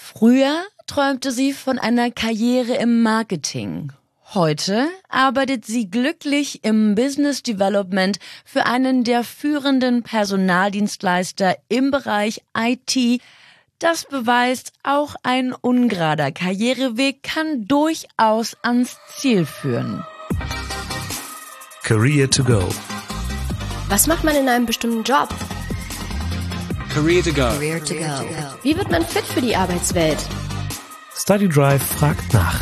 Früher träumte sie von einer Karriere im Marketing. Heute arbeitet sie glücklich im Business Development für einen der führenden Personaldienstleister im Bereich IT. Das beweist, auch ein ungerader Karriereweg kann durchaus ans Ziel führen. Career to go. Was macht man in einem bestimmten Job? Career to go. Career to go. Wie wird man fit für die Arbeitswelt? Study Drive fragt nach.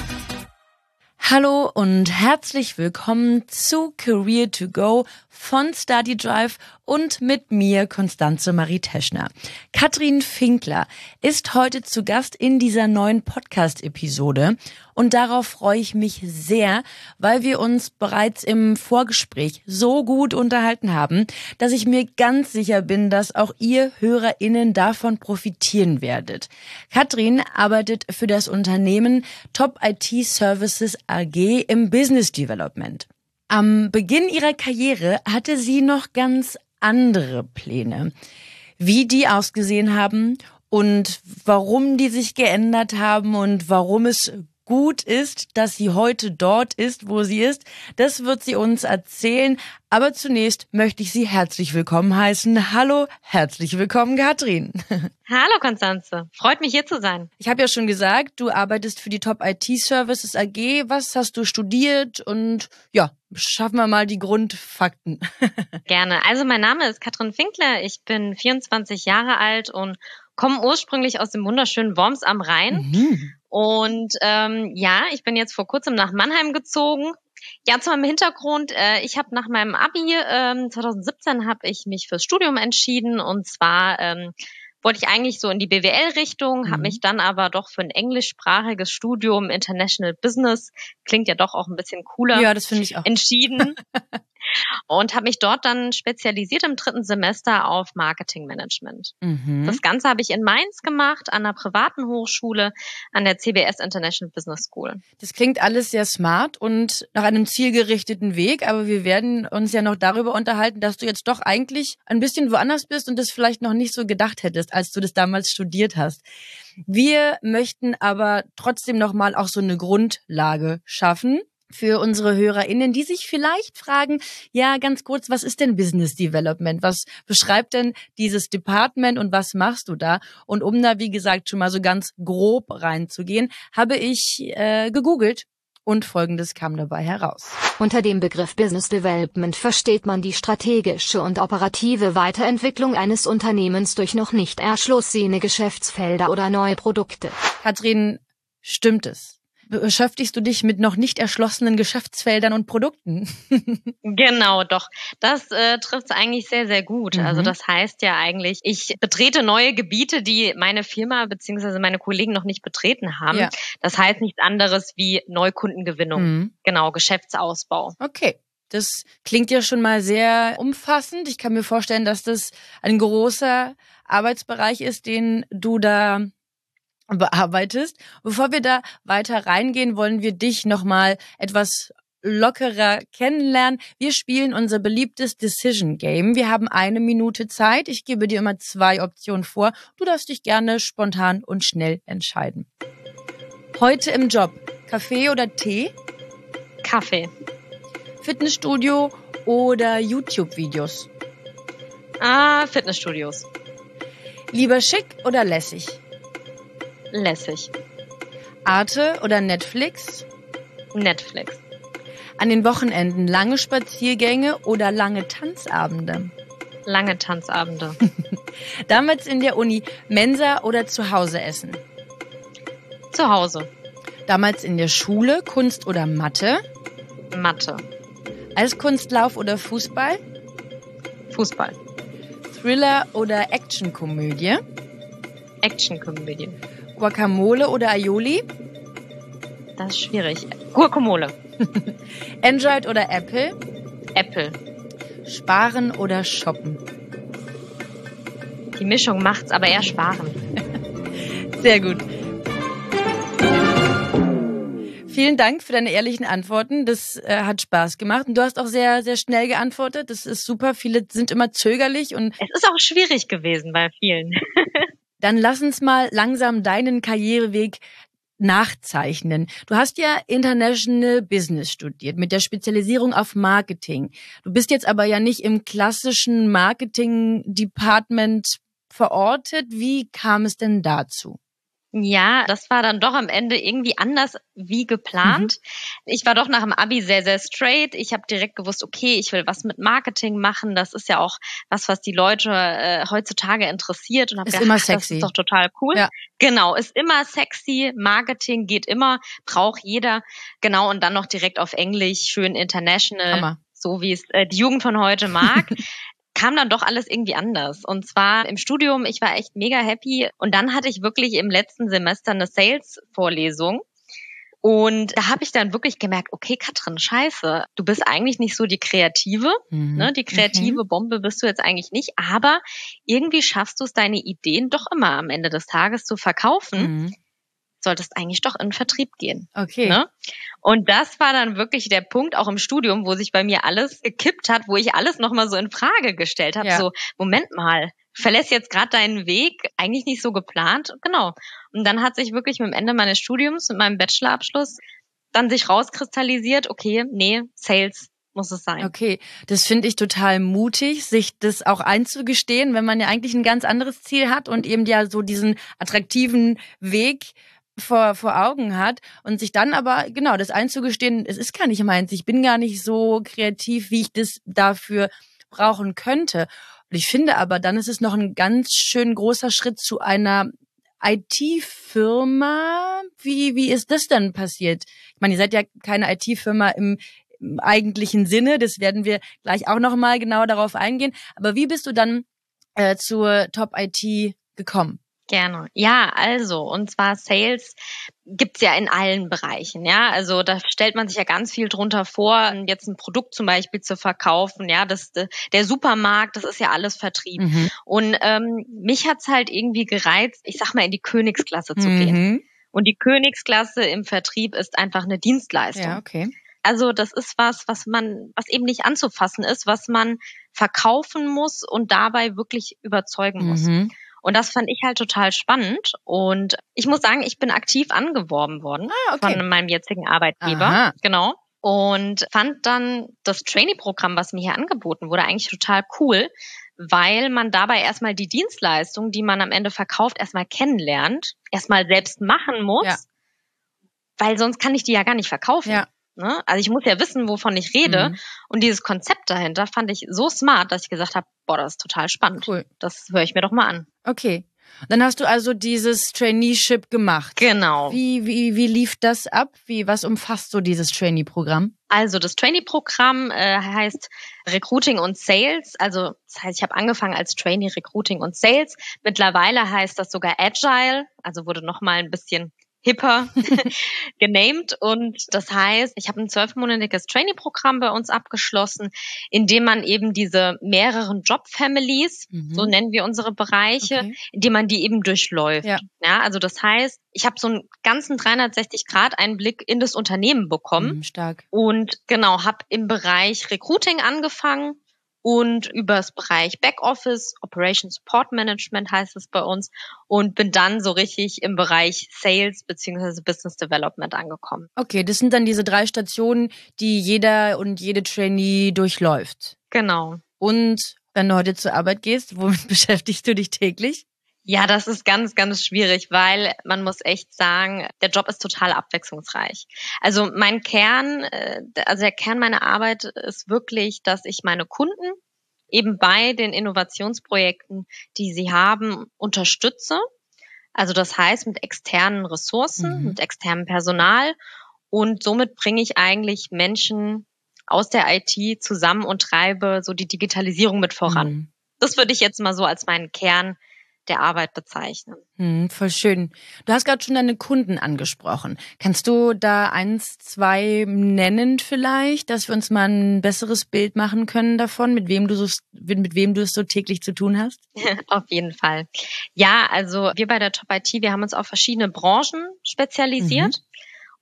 Hallo und herzlich willkommen zu Career to Go von Study Drive und mit mir, Constanze Marie Teschner. Katrin Finkler ist heute zu Gast in dieser neuen Podcast-Episode und darauf freue ich mich sehr, weil wir uns bereits im Vorgespräch so gut unterhalten haben, dass ich mir ganz sicher bin, dass auch ihr HörerInnen davon profitieren werdet. Katrin arbeitet für das Unternehmen Top IT Services AG im Business Development. Am Beginn ihrer Karriere hatte sie noch ganz andere Pläne. Wie die ausgesehen haben und warum die sich geändert haben und warum es gut ist, dass sie heute dort ist, wo sie ist, das wird sie uns erzählen. Aber zunächst möchte ich sie herzlich willkommen heißen. Hallo, herzlich willkommen, Katrin. Hallo, Constanze. Freut mich, hier zu sein. Ich habe ja schon gesagt, du arbeitest für die Top IT Services AG. Was hast du studiert? Und ja, schaffen wir mal die Grundfakten. Gerne. Also mein Name ist Katrin Finkler. Ich bin 24 Jahre alt und komme ursprünglich aus dem wunderschönen Worms am Rhein. Und ich bin jetzt vor kurzem nach Mannheim gezogen. Ja, zu meinem Hintergrund, ich habe nach meinem Abi 2017 habe ich mich fürs Studium entschieden und zwar wollte ich eigentlich so in die BWL-Richtung, habe mich dann aber doch für ein englischsprachiges Studium International Business, klingt ja doch auch ein bisschen cooler, ja, das finde ich auch, entschieden. Und habe mich dort dann spezialisiert im 3. Semester auf Marketingmanagement. Das Ganze habe ich in Mainz gemacht, an einer privaten Hochschule, an der CBS International Business School. Das klingt alles sehr smart und nach einem zielgerichteten Weg, aber wir werden uns ja noch darüber unterhalten, dass du jetzt doch eigentlich ein bisschen woanders bist und das vielleicht noch nicht so gedacht hättest, als du das damals studiert hast. Wir möchten aber trotzdem nochmal auch so eine Grundlage schaffen für unsere HörerInnen, die sich vielleicht fragen, ja, ganz kurz, was ist denn Business Development? Was beschreibt denn dieses Department und was machst du da? Und um da, wie gesagt, schon mal so ganz grob reinzugehen, habe ich gegoogelt und Folgendes kam dabei heraus. Unter dem Begriff Business Development versteht man die strategische und operative Weiterentwicklung eines Unternehmens durch noch nicht erschlossene Geschäftsfelder oder neue Produkte. Katrin, stimmt es? Beschäftigst du dich mit noch nicht erschlossenen Geschäftsfeldern und Produkten? Genau, doch. Das trifft es eigentlich sehr, sehr gut. Also das heißt ja eigentlich, ich betrete neue Gebiete, die meine Firma bzw. meine Kollegen noch nicht betreten haben. Ja. Das heißt nichts anderes wie Neukundengewinnung. Genau, Geschäftsausbau. Okay. Das klingt ja schon mal sehr umfassend. Ich kann mir vorstellen, dass das ein großer Arbeitsbereich ist, den du da bearbeitest. Bevor wir da weiter reingehen, wollen wir dich nochmal etwas lockerer kennenlernen. Wir spielen unser beliebtes Decision Game. Wir haben 1 Minute Zeit. Ich gebe dir immer 2 Optionen vor. Du darfst dich gerne spontan und schnell entscheiden. Heute im Job, Kaffee oder Tee? Kaffee. Fitnessstudio oder YouTube-Videos? Fitnessstudios. Lieber schick oder lässig? Lässig. Arte oder Netflix? Netflix. An den Wochenenden lange Spaziergänge oder lange Tanzabende? Lange Tanzabende. Damals in der Uni Mensa oder zu Hause essen? Zu Hause. Damals in der Schule Kunst oder Mathe? Mathe. Eiskunstlauf oder Fußball? Fußball. Thriller oder Actionkomödie? Actionkomödie. Guacamole oder Aioli? Das ist schwierig. Guacamole. Android oder Apple? Apple. Sparen oder shoppen? Die Mischung macht's, aber eher sparen. Sehr gut. Vielen Dank für deine ehrlichen Antworten. Das hat Spaß gemacht. Und du hast auch sehr, sehr schnell geantwortet. Das ist super. Viele sind immer zögerlich. Und es ist auch schwierig gewesen bei vielen. Dann lass uns mal langsam deinen Karriereweg nachzeichnen. Du hast ja International Business studiert mit der Spezialisierung auf Marketing. Du bist jetzt aber ja nicht im klassischen Marketing-Department verortet. Wie kam es denn dazu? Ja, das war dann doch am Ende irgendwie anders wie geplant. Ich war doch nach dem Abi sehr, sehr straight. Ich habe direkt gewusst, okay, ich will was mit Marketing machen. Das ist ja auch was die Leute heutzutage interessiert. Und habe gedacht, immer sexy. Das ist doch total cool. Ja. Genau, ist immer sexy. Marketing geht immer, braucht jeder. Genau, und dann noch direkt auf Englisch, schön international, Hammer. So wie es die Jugend von heute mag. Kam dann doch alles irgendwie anders. Und zwar im Studium, ich war echt mega happy. Und dann hatte ich wirklich im letzten Semester eine Sales-Vorlesung. Und da habe ich dann wirklich gemerkt, okay, Katrin, scheiße, du bist eigentlich nicht so die Kreative. Ne? Die kreative Bombe bist du jetzt eigentlich nicht. Aber irgendwie schaffst du es, deine Ideen doch immer am Ende des Tages zu verkaufen. Solltest eigentlich doch in den Vertrieb gehen. Okay. Ne? Und das war dann wirklich der Punkt auch im Studium, wo sich bei mir alles gekippt hat, wo ich alles nochmal so in Frage gestellt habe. Ja. So, Moment mal, verlässt jetzt gerade deinen Weg, eigentlich nicht so geplant. Genau. Und dann hat sich wirklich mit dem Ende meines Studiums, mit meinem Bachelorabschluss, dann sich rauskristallisiert, okay, nee, Sales muss es sein. Okay, das finde ich total mutig, sich das auch einzugestehen, wenn man ja eigentlich ein ganz anderes Ziel hat und eben ja so diesen attraktiven Weg vor Augen hat und sich dann aber, genau, das einzugestehen, es ist gar nicht meins, ich bin gar nicht so kreativ, wie ich das dafür brauchen könnte. Und ich finde aber, dann ist es noch ein ganz schön großer Schritt zu einer IT-Firma. Wie ist das denn passiert? Ich meine, ihr seid ja keine IT-Firma im eigentlichen Sinne, das werden wir gleich auch noch mal genau darauf eingehen. Aber wie bist du dann zur Top-IT gekommen? Gerne. Ja, also, und zwar Sales gibt's ja in allen Bereichen, ja. Also da stellt man sich ja ganz viel drunter vor, jetzt ein Produkt zum Beispiel zu verkaufen, ja, der Supermarkt, das ist ja alles Vertrieb. Und mich hat's halt irgendwie gereizt, ich sag mal, in die Königsklasse zu gehen. Und die Königsklasse im Vertrieb ist einfach eine Dienstleistung. Ja, okay. Also das ist was eben nicht anzufassen ist, was man verkaufen muss und dabei wirklich überzeugen muss. Und das fand ich halt total spannend. Und ich muss sagen, ich bin aktiv angeworben worden von meinem jetzigen Arbeitgeber. Aha. Genau. Und fand dann das Trainee-Programm, was mir hier angeboten wurde, eigentlich total cool, weil man dabei erstmal die Dienstleistung, die man am Ende verkauft, erstmal kennenlernt, erstmal selbst machen muss, weil sonst kann ich die ja gar nicht verkaufen. Ja. Ne? Also ich muss ja wissen, wovon ich rede. Und dieses Konzept dahinter fand ich so smart, dass ich gesagt habe, boah, das ist total spannend. Cool. Das höre ich mir doch mal an. Okay. Dann hast du also dieses Traineeship gemacht. Genau. Wie lief das ab? Was umfasst so dieses Trainee-Programm? Also das Trainee-Programm heißt Recruiting und Sales. Also das heißt, ich habe angefangen als Trainee Recruiting und Sales. Mittlerweile heißt das sogar Agile. Also wurde noch mal ein bisschen hipper genamed. Und das heißt, ich habe ein 12-monatiges Trainee-Programm bei uns abgeschlossen, in dem man eben diese mehreren Job-Families, so nennen wir unsere Bereiche, in dem man die eben durchläuft. Ja, also das heißt, ich habe so einen ganzen 360-Grad-Einblick in das Unternehmen bekommen. Stark. Und genau, habe im Bereich Recruiting angefangen. Und übers Bereich Backoffice, Operation Support Management heißt es bei uns, und bin dann so richtig im Bereich Sales bzw. Business Development angekommen. Okay, das sind dann diese 3 Stationen, die jeder und jede Trainee durchläuft. Genau. Und wenn du heute zur Arbeit gehst, womit beschäftigst du dich täglich? Ja, das ist ganz, ganz schwierig, weil man muss echt sagen, der Job ist total abwechslungsreich. Also der Kern meiner Arbeit ist wirklich, dass ich meine Kunden eben bei den Innovationsprojekten, die sie haben, unterstütze. Also das heißt mit externen Ressourcen, mit externem Personal, und somit bringe ich eigentlich Menschen aus der IT zusammen und treibe so die Digitalisierung mit voran. Das würde ich jetzt mal so als meinen Kern der Arbeit bezeichnen. Voll schön. Du hast gerade schon deine Kunden angesprochen. Kannst du da 1, 2 nennen vielleicht, dass wir uns mal ein besseres Bild machen können davon, mit wem du es so täglich zu tun hast? Auf jeden Fall. Ja, also wir bei der Top IT, wir haben uns auf verschiedene Branchen spezialisiert.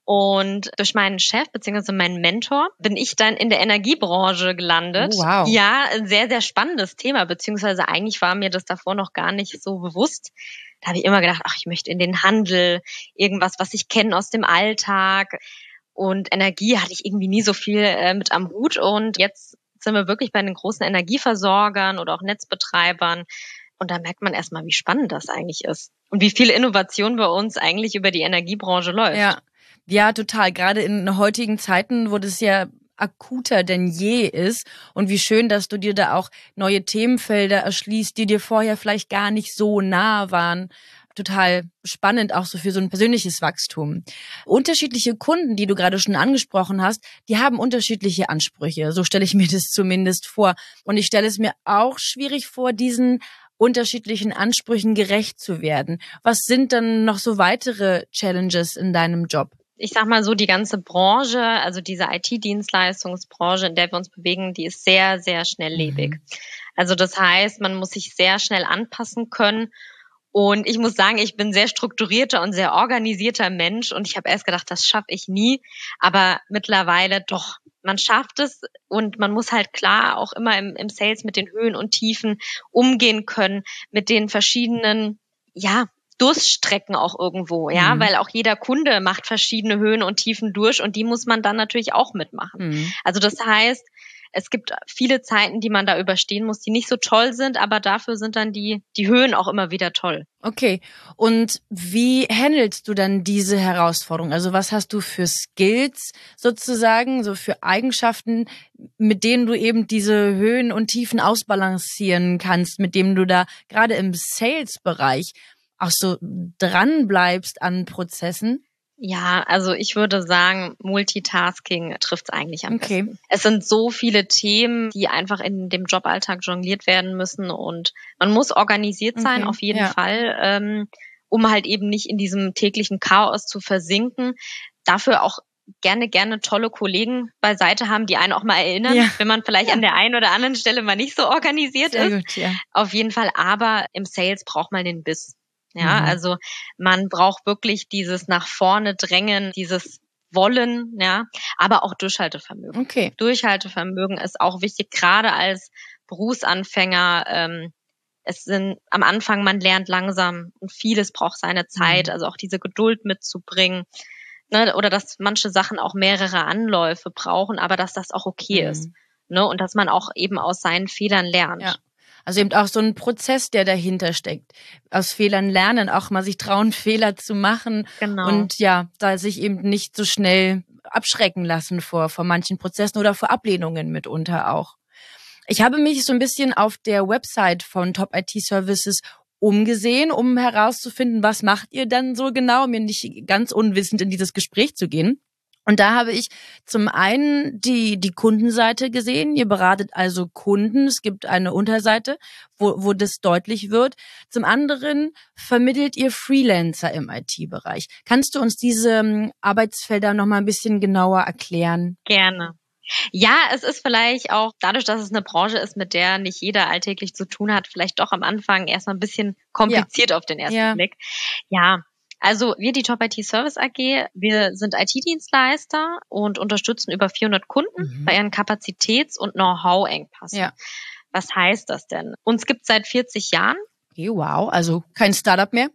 Und durch meinen Chef bzw. meinen Mentor bin ich dann in der Energiebranche gelandet. Oh, wow. Ja, ein sehr, sehr spannendes Thema, beziehungsweise eigentlich war mir das davor noch gar nicht so bewusst. Da habe ich immer gedacht, ich möchte in den Handel, irgendwas, was ich kenne aus dem Alltag. Und Energie hatte ich irgendwie nie so viel mit am Hut. Und jetzt sind wir wirklich bei den großen Energieversorgern oder auch Netzbetreibern. Und da merkt man erstmal, wie spannend das eigentlich ist. Und wie viel Innovation bei uns eigentlich über die Energiebranche läuft. Ja, total. Gerade in heutigen Zeiten, wo das ja akuter denn je ist. Und wie schön, dass du dir da auch neue Themenfelder erschließt, die dir vorher vielleicht gar nicht so nah waren. Total spannend, auch so für so ein persönliches Wachstum. Unterschiedliche Kunden, die du gerade schon angesprochen hast, die haben unterschiedliche Ansprüche. So stelle ich mir das zumindest vor. Und ich stelle es mir auch schwierig vor, diesen unterschiedlichen Ansprüchen gerecht zu werden. Was sind dann noch so weitere Challenges in deinem Job? Ich sag mal so, die ganze Branche, also diese IT-Dienstleistungsbranche, in der wir uns bewegen, die ist sehr, sehr schnelllebig. Also das heißt, man muss sich sehr schnell anpassen können. Und ich muss sagen, ich bin sehr strukturierter und sehr organisierter Mensch und ich habe erst gedacht, das schaffe ich nie, aber mittlerweile doch, man schafft es und man muss halt klar auch immer im Sales mit den Höhen und Tiefen umgehen können, mit den verschiedenen, Durststrecken auch irgendwo, weil auch jeder Kunde macht verschiedene Höhen und Tiefen durch und die muss man dann natürlich auch mitmachen. Also das heißt, es gibt viele Zeiten, die man da überstehen muss, die nicht so toll sind, aber dafür sind dann die Höhen auch immer wieder toll. Okay. Und wie handelst du dann diese Herausforderung? Also was hast du für Skills sozusagen, so für Eigenschaften, mit denen du eben diese Höhen und Tiefen ausbalancieren kannst, mit denen du da gerade im Sales-Bereich auch so dran bleibst an Prozessen? Ja, also ich würde sagen, Multitasking trifft's eigentlich am besten. Es sind so viele Themen, die einfach in dem Joballtag jongliert werden müssen und man muss organisiert sein, auf jeden Fall, um halt eben nicht in diesem täglichen Chaos zu versinken. Dafür auch gerne tolle Kollegen beiseite haben, die einen auch mal erinnern, wenn man vielleicht an der einen oder anderen Stelle mal nicht so organisiert ist. Gut, auf jeden Fall, aber im Sales braucht man den Biss. Ja, also man braucht wirklich dieses nach vorne drängen, dieses Wollen, aber auch Durchhaltevermögen. Okay. Durchhaltevermögen ist auch wichtig, gerade als Berufsanfänger. Am Anfang, man lernt langsam und vieles braucht seine Zeit, also auch diese Geduld mitzubringen, oder dass manche Sachen auch mehrere Anläufe brauchen, aber dass das auch okay ist, und dass man auch eben aus seinen Fehlern lernt. Ja. Also eben auch so ein Prozess, der dahinter steckt. Aus Fehlern lernen, auch mal sich trauen, Fehler zu machen. Genau. Und da sich eben nicht so schnell abschrecken lassen vor manchen Prozessen oder vor Ablehnungen mitunter auch. Ich habe mich so ein bisschen auf der Website von Top IT Services umgesehen, um herauszufinden, was macht ihr dann so genau, um mir nicht ganz unwissend in dieses Gespräch zu gehen. Und da habe ich zum einen die Kundenseite gesehen. Ihr beratet also Kunden. Es gibt eine Unterseite, wo das deutlich wird. Zum anderen vermittelt ihr Freelancer im IT-Bereich. Kannst du uns diese Arbeitsfelder noch mal ein bisschen genauer erklären? Gerne. Ja, es ist vielleicht auch dadurch, dass es eine Branche ist, mit der nicht jeder alltäglich zu tun hat, vielleicht doch am Anfang erstmal ein bisschen kompliziert auf den ersten Blick. Ja. Also wir, die Top IT Service AG, wir sind IT-Dienstleister und unterstützen über 400 Kunden bei ihren Kapazitäts- und Know-how-Engpassen. Ja. Was heißt das denn? Uns gibt es seit 40 Jahren. Okay, wow, also kein Startup mehr?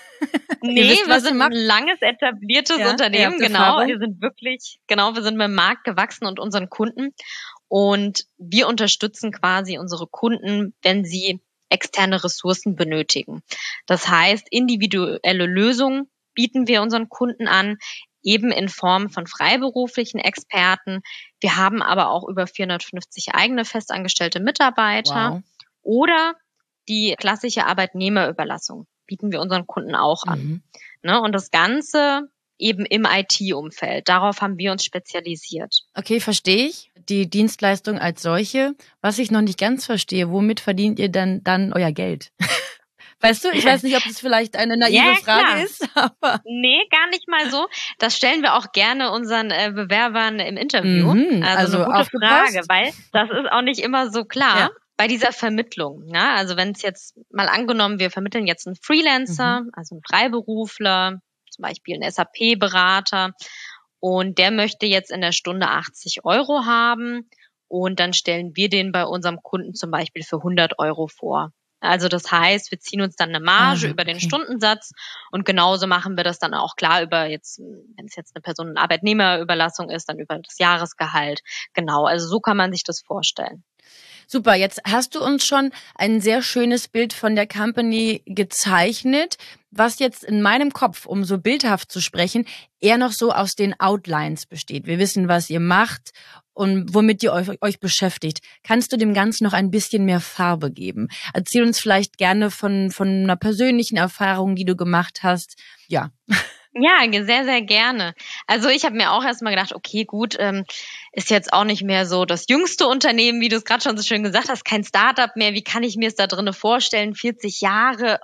Nee, wir sind ein langes, etabliertes Unternehmen, genau. Wir sind wir sind mit dem Markt gewachsen und unseren Kunden. Und wir unterstützen quasi unsere Kunden, wenn sie externe Ressourcen benötigen. Das heißt, individuelle Lösungen bieten wir unseren Kunden an, eben in Form von freiberuflichen Experten. Wir haben aber auch über 450 eigene festangestellte Mitarbeiter oder die klassische Arbeitnehmerüberlassung bieten wir unseren Kunden auch an. Und das Ganze eben im IT-Umfeld. Darauf haben wir uns spezialisiert. Okay, verstehe ich. Die Dienstleistung als solche. Was ich noch nicht ganz verstehe, womit verdient ihr dann euer Geld? Weißt du, ich weiß nicht, ob das vielleicht eine naive Frage ist, aber... Nee, gar nicht mal so. Das stellen wir auch gerne unseren Bewerbern im Interview. Also eine gute Frage, weil das ist auch nicht immer so klar. Ja. Bei dieser Vermittlung, also wenn es jetzt mal angenommen, wir vermitteln jetzt einen Freelancer, also einen Freiberufler, zum Beispiel einen SAP-Berater, und der möchte jetzt in der Stunde 80 € haben und dann stellen wir den bei unserem Kunden zum Beispiel für 100 € vor. Also das heißt, wir ziehen uns dann eine Marge über den Stundensatz und genauso machen wir das dann auch klar über jetzt, wenn es jetzt eine Person- und Arbeitnehmerüberlassung ist, dann über das Jahresgehalt. Genau, also so kann man sich das vorstellen. Super, jetzt hast du uns schon ein sehr schönes Bild von der Company gezeichnet, was jetzt in meinem Kopf, um so bildhaft zu sprechen, eher noch so aus den Outlines besteht. Wir wissen, was ihr macht und womit ihr euch beschäftigt. Kannst du dem Ganzen noch ein bisschen mehr Farbe geben? Erzähl uns vielleicht gerne von einer persönlichen Erfahrung, die du gemacht hast. Ja. Ja, sehr, sehr gerne. Also ich habe mir auch erstmal gedacht, okay, gut, ist jetzt auch nicht mehr so das jüngste Unternehmen, wie du es gerade schon so schön gesagt hast, kein Startup mehr. Wie kann ich mir es da drinnen vorstellen? 40 Jahre,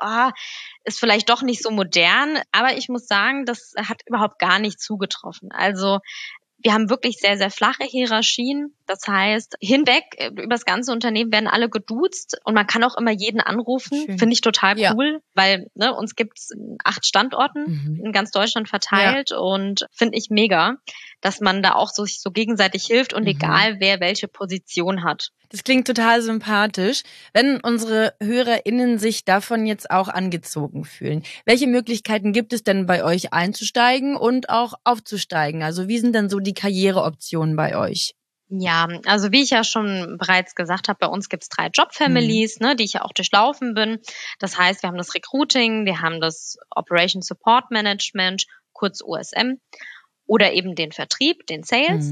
ist vielleicht doch nicht so modern. Aber ich muss sagen, das hat überhaupt gar nicht zugetroffen. Also wir haben wirklich sehr, sehr flache Hierarchien. Das heißt, hinweg über das ganze Unternehmen werden alle geduzt und man kann auch immer jeden anrufen. Schön. Finde ich total Ja. cool, weil uns gibt's in 8 Standorten in ganz Deutschland verteilt und finde ich mega, dass man da auch sich so gegenseitig hilft und egal wer welche Position hat. Das klingt total sympathisch. Wenn unsere HörerInnen sich davon jetzt auch angezogen fühlen, welche Möglichkeiten gibt es denn bei euch einzusteigen und auch aufzusteigen? Also wie sind denn so die Karriereoptionen bei euch? Ja, also wie ich ja schon bereits gesagt habe, bei uns gibt's 3 Job-Families, die ich ja auch durchlaufen bin. Das heißt, wir haben das Recruiting, wir haben das Operation Support Management, kurz OSM, oder eben den Vertrieb, den Sales.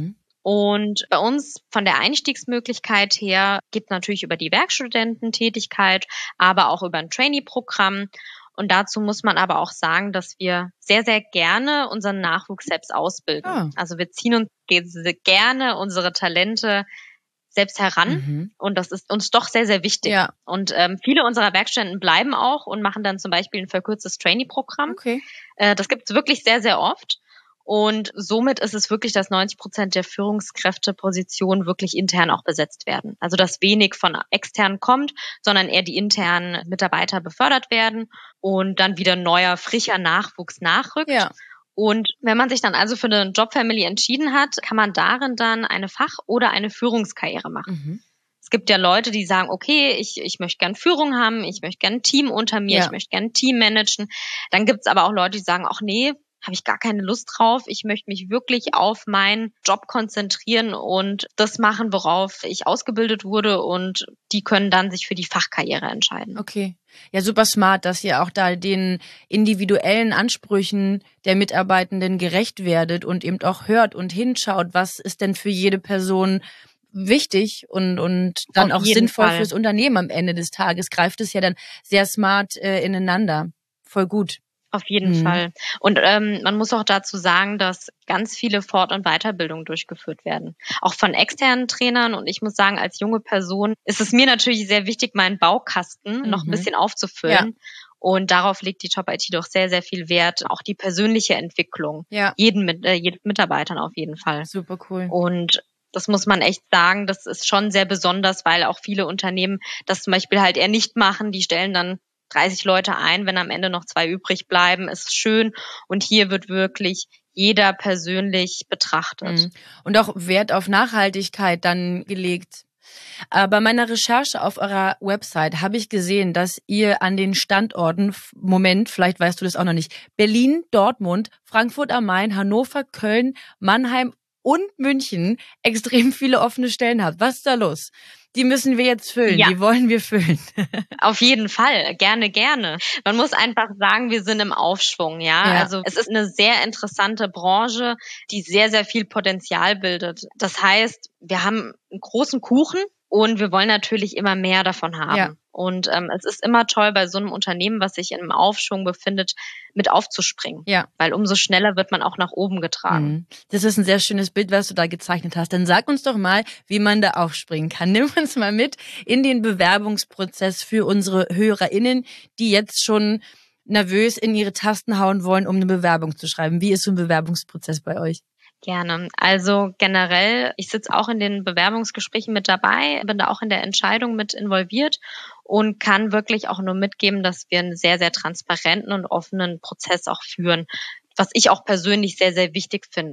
Und bei uns von der Einstiegsmöglichkeit her geht natürlich über die Werkstudententätigkeit, aber auch über ein Trainee-Programm. Und dazu muss man aber auch sagen, dass wir sehr, sehr gerne unseren Nachwuchs selbst ausbilden. Also wir ziehen uns gerne unsere Talente selbst heran und das ist uns doch sehr, sehr wichtig. Ja. Und viele unserer Werkstudenten bleiben auch und machen dann zum Beispiel ein verkürztes Trainee-Programm. Okay. Das gibt es wirklich sehr, sehr oft. Und somit ist es wirklich, dass 90% der Führungskräftepositionen wirklich intern auch besetzt werden. Also dass wenig von extern kommt, sondern eher die internen Mitarbeiter befördert werden und dann wieder neuer, frischer Nachwuchs nachrückt. Ja. Und wenn man sich dann also für eine Jobfamily entschieden hat, kann man darin dann eine Fach- oder eine Führungskarriere machen. Es gibt ja Leute, die sagen, okay, ich möchte gern Führung haben, ich möchte gern ein Team unter mir, ich möchte gern ein Team managen. Dann gibt's aber auch Leute, die sagen, ach nee, habe ich gar keine Lust drauf. Ich möchte mich wirklich auf meinen Job konzentrieren und das machen, worauf ich ausgebildet wurde und die können dann sich für die Fachkarriere entscheiden. Okay. Ja, super smart, dass ihr auch da den individuellen Ansprüchen der Mitarbeitenden gerecht werdet und eben auch hört und hinschaut, was ist denn für jede Person wichtig und dann auch sinnvoll fürs Unternehmen am Ende des Tages. Greift es ja dann sehr smart ineinander. Voll gut. Auf jeden Fall. Und man muss auch dazu sagen, dass ganz viele Fort- und Weiterbildungen durchgeführt werden. Auch von externen Trainern. Und ich muss sagen, als junge Person ist es mir natürlich sehr wichtig, meinen Baukasten noch ein bisschen aufzufüllen. Ja. Und darauf legt die Top IT doch sehr, sehr viel Wert. Auch die persönliche Entwicklung. Ja. Jedem Mitarbeitern auf jeden Fall. Super cool. Und das muss man echt sagen, das ist schon sehr besonders, weil auch viele Unternehmen das zum Beispiel halt eher nicht machen. Die stellen dann 30 Leute ein, wenn am Ende noch 2 übrig bleiben, ist schön. Und hier wird wirklich jeder persönlich betrachtet. Und auch Wert auf Nachhaltigkeit dann gelegt. Bei meiner Recherche auf eurer Website habe ich gesehen, dass ihr an den Standorten, Moment, vielleicht weißt du das auch noch nicht, Berlin, Dortmund, Frankfurt am Main, Hannover, Köln, Mannheim und München extrem viele offene Stellen habt. Was ist da los? Die müssen wir jetzt füllen, die wollen wir füllen. Auf jeden Fall, gerne, gerne. Man muss einfach sagen, wir sind im Aufschwung, ja. Also es ist eine sehr interessante Branche, die sehr, sehr viel Potenzial bildet. Das heißt, wir haben einen großen Kuchen und wir wollen natürlich immer mehr davon haben. Ja. Und es ist immer toll, bei so einem Unternehmen, was sich in einem Aufschwung befindet, mit aufzuspringen. Ja. Weil umso schneller wird man auch nach oben getragen. Das ist ein sehr schönes Bild, was du da gezeichnet hast. Dann sag uns doch mal, wie man da aufspringen kann. Nimm uns mal mit in den Bewerbungsprozess für unsere HörerInnen, die jetzt schon nervös in ihre Tasten hauen wollen, um eine Bewerbung zu schreiben. Wie ist so ein Bewerbungsprozess bei euch? Gerne. Also generell, ich sitze auch in den Bewerbungsgesprächen mit dabei, bin da auch in der Entscheidung mit involviert und kann wirklich auch nur mitgeben, dass wir einen sehr, sehr transparenten und offenen Prozess auch führen, was ich auch persönlich sehr, sehr wichtig finde.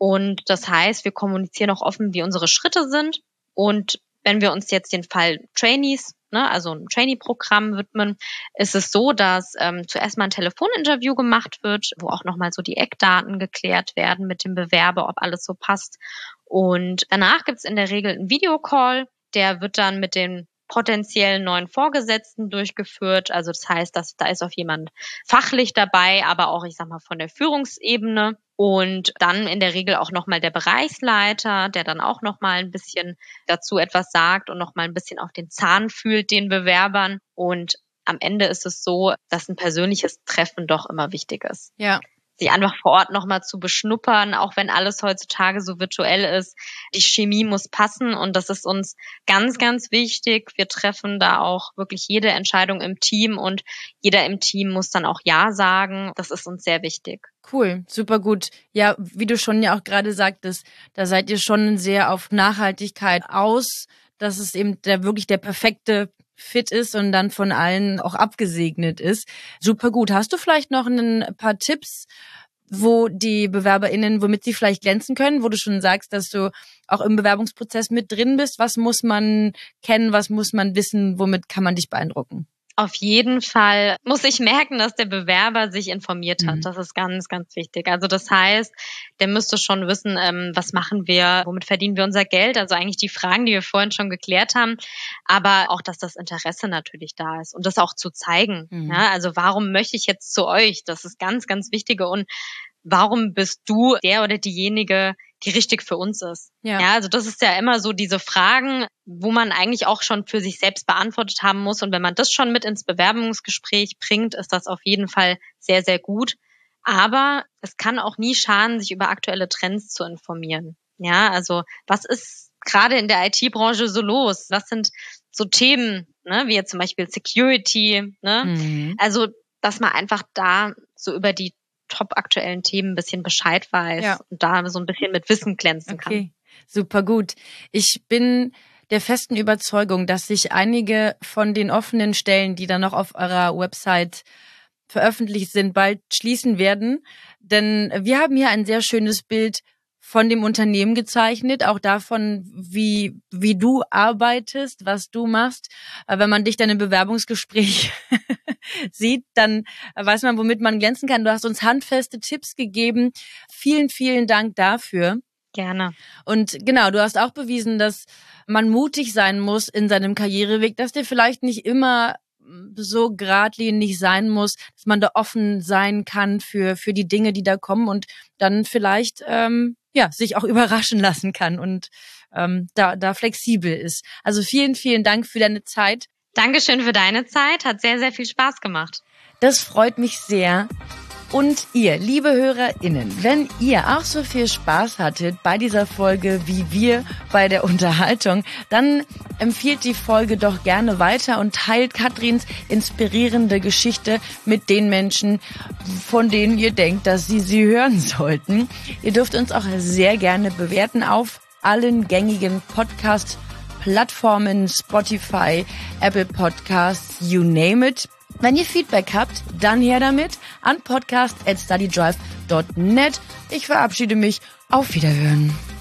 Und das heißt, wir kommunizieren auch offen, wie unsere Schritte sind. Und wenn wir uns jetzt den Fall Trainees, also ein Trainee-Programm widmen, ist es so, dass zuerst mal ein Telefoninterview gemacht wird, wo auch nochmal so die Eckdaten geklärt werden mit dem Bewerber, ob alles so passt. Und danach gibt es in der Regel einen Videocall, der wird dann mit den potenziellen neuen Vorgesetzten durchgeführt. Also das heißt, da ist auch jemand fachlich dabei, aber auch, ich sag mal, von der Führungsebene. Und dann in der Regel auch nochmal der Bereichsleiter, der dann auch nochmal ein bisschen dazu etwas sagt und nochmal ein bisschen auf den Zahn fühlt, den Bewerbern. Und am Ende ist es so, dass ein persönliches Treffen doch immer wichtig ist. Ja. Sie einfach vor Ort nochmal zu beschnuppern, auch wenn alles heutzutage so virtuell ist. Die Chemie muss passen und das ist uns ganz, ganz wichtig. Wir treffen da auch wirklich jede Entscheidung im Team und jeder im Team muss dann auch Ja sagen. Das ist uns sehr wichtig. Cool, super gut. Ja, wie du schon ja auch gerade sagtest, da seid ihr schon sehr auf Nachhaltigkeit aus, dass es eben wirklich der perfekte Fit ist und dann von allen auch abgesegnet ist. Super gut. Hast du vielleicht noch ein paar Tipps, wo die BewerberInnen, womit sie vielleicht glänzen können, wo du schon sagst, dass du auch im Bewerbungsprozess mit drin bist? Was muss man kennen, was muss man wissen, womit kann man dich beeindrucken? Auf jeden Fall muss ich merken, dass der Bewerber sich informiert hat. Das ist ganz, ganz wichtig. Also das heißt, der müsste schon wissen, was machen wir, womit verdienen wir unser Geld? Also eigentlich die Fragen, die wir vorhin schon geklärt haben. Aber auch, dass das Interesse natürlich da ist und das auch zu zeigen. Ja, also warum möchte ich jetzt zu euch? Das ist ganz, ganz wichtig. Und warum bist du der oder diejenige, die richtig für uns ist? Ja, also das ist ja immer so diese Fragen, wo man eigentlich auch schon für sich selbst beantwortet haben muss. Und wenn man das schon mit ins Bewerbungsgespräch bringt, ist das auf jeden Fall sehr, sehr gut. Aber es kann auch nie schaden, sich über aktuelle Trends zu informieren. Ja, also was ist gerade in der IT-Branche so los? Was sind so Themen, wie jetzt zum Beispiel Security? Also, dass man einfach da so über die top-aktuellen Themen ein bisschen Bescheid weiß und da so ein bisschen mit Wissen glänzen kann. Okay, super gut. Ich bin der festen Überzeugung, dass sich einige von den offenen Stellen, die dann noch auf eurer Website veröffentlicht sind, bald schließen werden. Denn wir haben hier ein sehr schönes Bild von dem Unternehmen gezeichnet, auch davon, wie du arbeitest, was du machst. Wenn man dich dann im Bewerbungsgespräch sieht, dann weiß man, womit man glänzen kann. Du hast uns handfeste Tipps gegeben. Vielen, vielen Dank dafür. Gerne. Und genau, du hast auch bewiesen, dass man mutig sein muss in seinem Karriereweg, dass der vielleicht nicht immer so geradlinig sein muss, dass man da offen sein kann für die Dinge, die da kommen und dann vielleicht sich auch überraschen lassen kann und da flexibel ist. Also vielen, vielen Dank für deine Zeit. Dankeschön für deine Zeit. Hat sehr, sehr viel Spaß gemacht. Das freut mich sehr. Und ihr, liebe HörerInnen, wenn ihr auch so viel Spaß hattet bei dieser Folge wie wir bei der Unterhaltung, dann empfiehlt die Folge doch gerne weiter und teilt Katrins inspirierende Geschichte mit den Menschen, von denen ihr denkt, dass sie hören sollten. Ihr dürft uns auch sehr gerne bewerten auf allen gängigen Podcast-Plattformen, Spotify, Apple Podcasts, you name it. Wenn ihr Feedback habt, dann her damit an podcast@studydrive.net. Ich verabschiede mich. Auf Wiederhören.